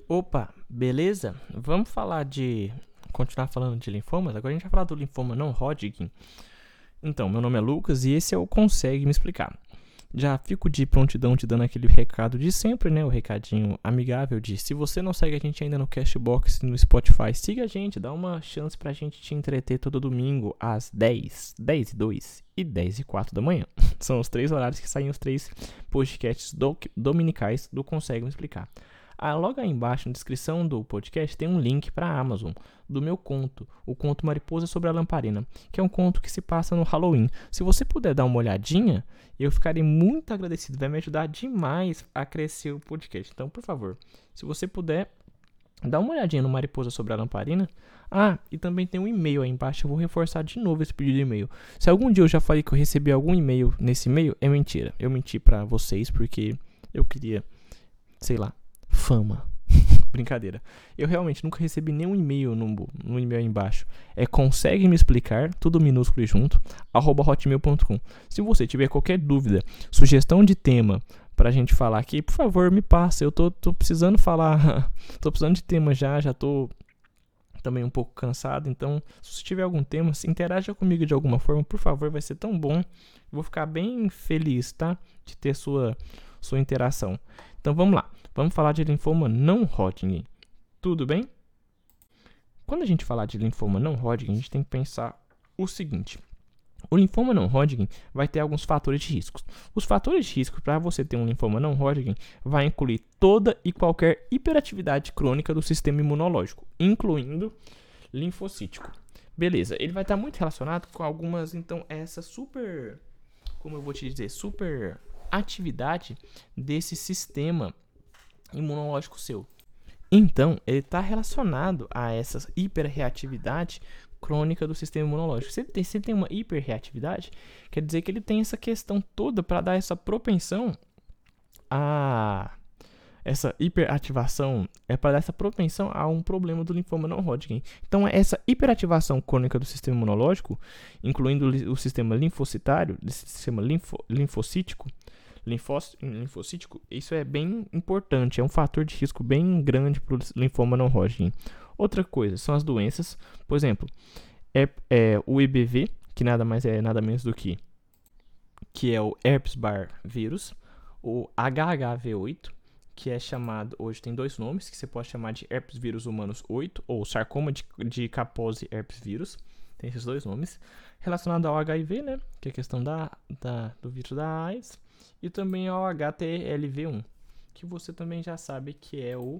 Opa, beleza? Vamos continuar falando de linfomas? Agora a gente vai falar do linfoma não Hodgkin. Então, meu nome é Lucas e esse é o Consegue Me Explicar. Já fico de prontidão te dando aquele recado de sempre, né? O recadinho amigável de se você não segue a gente ainda no Cashbox e no Spotify, siga a gente, dá uma chance pra gente te entreter todo domingo às 10, 10 e 2 e 10 e 4 da manhã. São os 3 horários que saem os 3 podcasts dominicais do Consegue Me Explicar. Logo aí embaixo, na descrição do podcast, tem um link para a Amazon do meu conto, o conto Mariposa sobre a Lamparina, que é um conto que se passa no Halloween. Se você puder dar uma olhadinha, eu ficarei muito agradecido, vai me ajudar demais a crescer o podcast. Então, por favor, se você puder, dá uma olhadinha no Mariposa sobre a Lamparina. E também tem um e-mail aí embaixo, eu vou reforçar de novo esse pedido de e-mail. Se algum dia eu já falei que eu recebi algum e-mail nesse e-mail, é mentira. Eu menti para vocês porque eu queria, sei lá, fama. Brincadeira. Eu realmente nunca recebi nenhum e-mail no e-mail aí embaixo. Consegue me explicar, tudo minúsculo e junto, @hotmail.com. Se você tiver qualquer dúvida, sugestão de tema pra gente falar aqui, por favor, me passa. Eu tô precisando falar, tô precisando de tema já tô também um pouco cansado. Então, se você tiver algum tema, se interaja comigo de alguma forma, por favor, vai ser tão bom. Eu vou ficar bem feliz, tá? De ter sua interação. Então, vamos lá. Vamos falar de linfoma não Hodgkin. Tudo bem? Quando a gente falar de linfoma não Hodgkin, a gente tem que pensar o seguinte. O linfoma não Hodgkin vai ter alguns fatores de risco. Os fatores de risco para você ter um linfoma não Hodgkin vai incluir toda e qualquer hiperatividade crônica do sistema imunológico, incluindo linfocítico. Beleza, ele vai estar muito relacionado com algumas, então, essa super atividade desse sistema imunológico seu. Então, ele está relacionado a essa hiperreatividade crônica do sistema imunológico. Se ele tem uma hiperreatividade, quer dizer que ele tem essa questão toda para dar essa propensão essa hiperativação é para dar essa propensão a um problema do linfoma não Hodgkin. Então, essa hiperativação crônica do sistema imunológico, incluindo o sistema linfocitário, sistema linfocítico, isso é bem importante, é um fator de risco bem grande para o linfoma não Hodgkin. Outra coisa são as doenças, por exemplo, o EBV, que nada mais é nada menos do que é o Epstein-Barr vírus, o HHV8, que é chamado, hoje tem 2 nomes, que você pode chamar de herpes vírus humanos 8 ou sarcoma de Kaposi herpes vírus, tem esses 2 nomes, relacionado ao HIV, né, que é a questão do vírus da AIDS, e também ao HTLV1, que você também já sabe que é o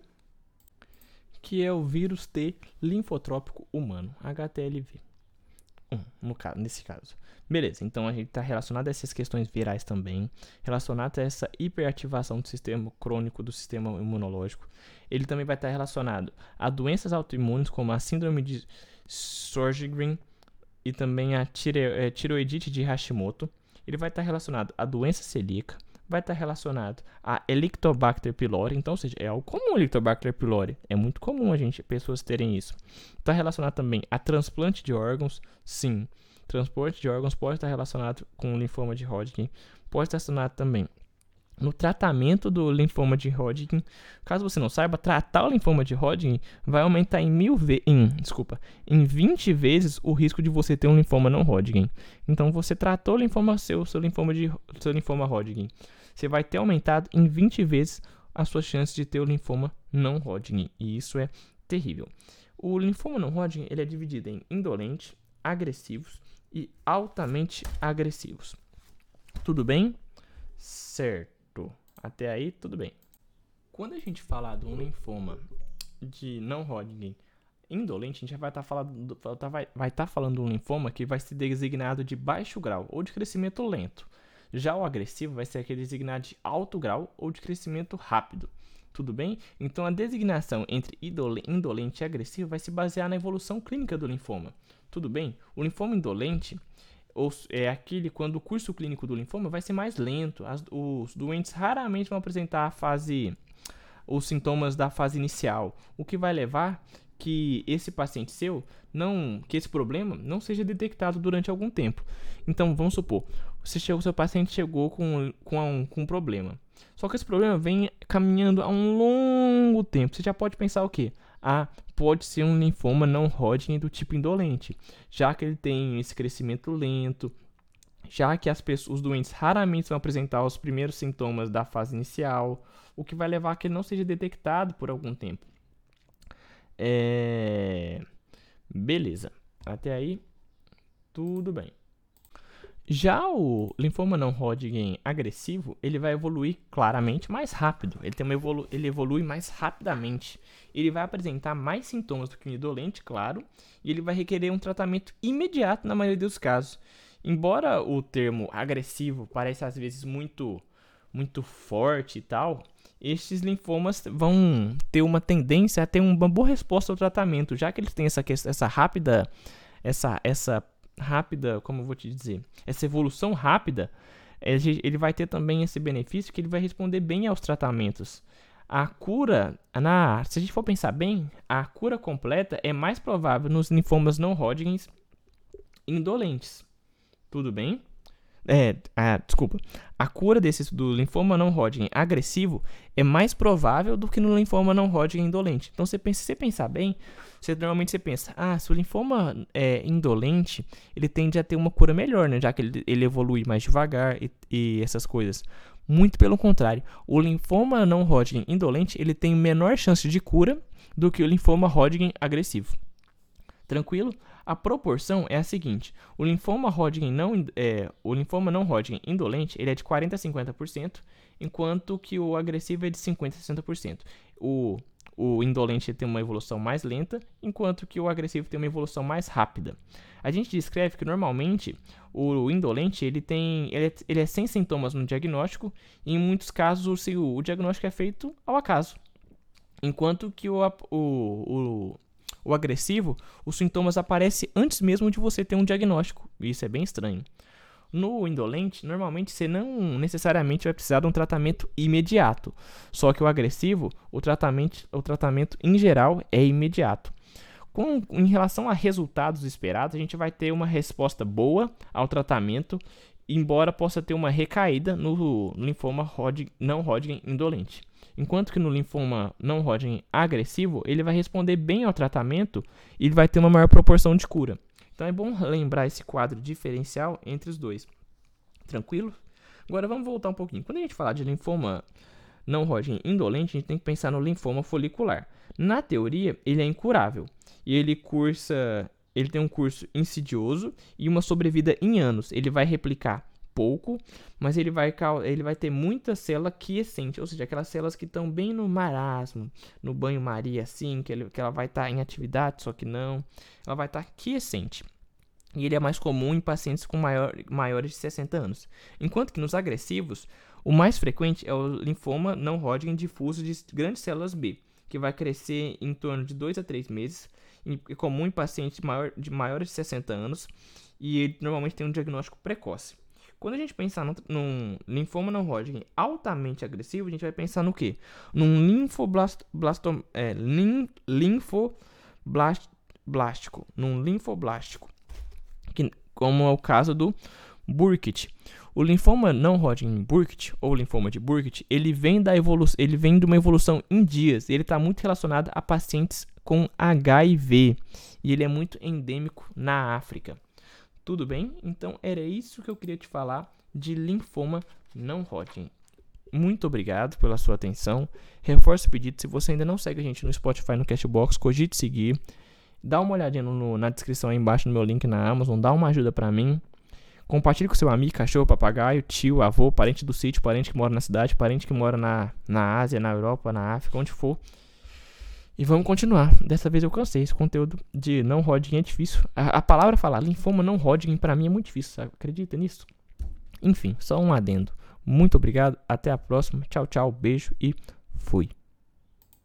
vírus T linfotrópico humano, HTLV1, nesse caso. Beleza, então a gente está relacionado a essas questões virais também, relacionado a essa hiperativação do sistema crônico do sistema imunológico. Ele também vai estar relacionado a doenças autoimunes, como a síndrome de Sjögren e também a tireoidite de Hashimoto. Ele vai estar relacionado à doença celíaca, vai estar relacionado a Helicobacter pylori, então, ou seja, é algo comum Helicobacter pylori, é muito comum pessoas terem isso. Está relacionado também a transplante de órgãos, sim, transplante de órgãos pode estar relacionado com o linfoma de Hodgkin, pode estar relacionado também no tratamento do linfoma de Hodgkin. Caso você não saiba, tratar o linfoma de Hodgkin vai aumentar em 20 vezes o risco de você ter um linfoma não Hodgkin. Então, você tratou o linfoma seu linfoma Hodgkin, você vai ter aumentado em 20 vezes as suas chances de ter o linfoma não Hodgkin, e isso é terrível. O linfoma não Hodgkin ele é dividido em indolente, agressivos e altamente agressivos. Tudo bem? Certo. Até aí, tudo bem. Quando a gente falar de um linfoma de não Hodgkin indolente, a gente vai estar falando de um linfoma que vai ser designado de baixo grau ou de crescimento lento. Já o agressivo vai ser aquele designado de alto grau ou de crescimento rápido. Tudo bem? Então, a designação entre indolente e agressivo vai se basear na evolução clínica do linfoma. Tudo bem? O linfoma indolente é aquele quando o curso clínico do linfoma vai ser mais lento. Os doentes raramente vão apresentar os sintomas da fase inicial, o que vai levar que esse paciente seu que esse problema não seja detectado durante algum tempo. Então, vamos supor, seu paciente chegou com um problema. Só que esse problema vem caminhando há um longo tempo. Você já pode pensar o quê? Pode ser um linfoma não Hodgkin do tipo indolente, já que ele tem esse crescimento lento, já que os doentes raramente vão apresentar os primeiros sintomas da fase inicial, o que vai levar a que ele não seja detectado por algum tempo. Beleza. Até aí, tudo bem. Já o linfoma não Hodgkin agressivo, ele vai evoluir claramente mais rápido. Ele evolui mais rapidamente. Ele vai apresentar mais sintomas do que o indolente, claro, e ele vai requerer um tratamento imediato na maioria dos casos. Embora o termo agressivo pareça às vezes muito forte e tal, estes linfomas vão ter uma tendência a ter uma boa resposta ao tratamento, já que eles têm essa rápida, como eu vou te dizer, essa evolução rápida. Ele vai ter também esse benefício que ele vai responder bem aos tratamentos. A cura, se a gente for pensar bem, a cura completa é mais provável nos linfomas não Hodgkin indolentes. Tudo bem? Desculpa. A cura do linfoma não Hodgkin agressivo é mais provável do que no linfoma não Hodgkin indolente. Então, se você pensar bem, normalmente você pensa, se o linfoma é indolente, ele tende a ter uma cura melhor, né? Já que ele evolui mais devagar e essas coisas. Muito pelo contrário, o linfoma não Hodgkin indolente, ele tem menor chance de cura do que o linfoma Hodgkin agressivo. Tranquilo? A proporção é a seguinte: o linfoma não Hodgkin indolente, ele é de 40 a 50%, enquanto que o agressivo é de 50 a 60%. O indolente tem uma evolução mais lenta, enquanto que o agressivo tem uma evolução mais rápida. A gente descreve que normalmente o indolente ele é sem sintomas no diagnóstico, e em muitos casos o diagnóstico é feito ao acaso, enquanto que o agressivo, os sintomas aparecem antes mesmo de você ter um diagnóstico. Isso é bem estranho. No indolente, normalmente você não necessariamente vai precisar de um tratamento imediato. Só que o agressivo, o tratamento em geral é imediato. Em relação a resultados esperados, a gente vai ter uma resposta boa ao tratamento, embora possa ter uma recaída no linfoma não Hodgkin indolente. Enquanto que no linfoma não Hodgkin agressivo, ele vai responder bem ao tratamento e ele vai ter uma maior proporção de cura. Então é bom lembrar esse quadro diferencial entre os dois. Tranquilo? Agora vamos voltar um pouquinho. Quando a gente falar de linfoma não Hodgkin indolente, a gente tem que pensar no linfoma folicular. Na teoria, ele é incurável e ele tem um curso insidioso e uma sobrevida em anos. Ele vai replicar pouco, mas ele vai ter muita célula quiescente, ou seja, aquelas células que estão bem no marasmo, no banho-maria, assim, que ela vai estar em atividade, só que não, ela vai estar quiescente. E ele é mais comum em pacientes com maiores de 60 anos. Enquanto que nos agressivos, o mais frequente é o linfoma não Hodgkin difuso de grandes células B, que vai crescer em torno de 2 a 3 meses, é comum em pacientes de maiores de 60 anos, e ele normalmente tem um diagnóstico precoce. Quando a gente pensar num linfoma não Hodgkin altamente agressivo, a gente vai pensar no quê? Num linfoblástico, como é o caso do Burkitt. O linfoma não Hodgkin Burkitt, ou linfoma de Burkitt, ele vem de uma evolução em dias. Ele está muito relacionado a pacientes com HIV, e ele é muito endêmico na África. Tudo bem? Então era isso que eu queria te falar de linfoma não Hodgkin. Muito obrigado pela sua atenção. Reforço o pedido, se você ainda não segue a gente no Spotify, no Cashbox, cogite seguir. Dá uma olhadinha na descrição aí embaixo no meu link na Amazon, dá uma ajuda pra mim. Compartilhe com seu amigo, cachorro, papagaio, tio, avô, parente do sítio, parente que mora na cidade, parente que mora na Ásia, na Europa, na África, onde for. E vamos continuar. Dessa vez eu cansei. Esse conteúdo de não Hodgkin é difícil. A palavra falar linfoma não Hodgkin pra mim é muito difícil, sabe? Acredita nisso? Enfim, só um adendo. Muito obrigado. Até a próxima. Tchau, tchau. Beijo e fui.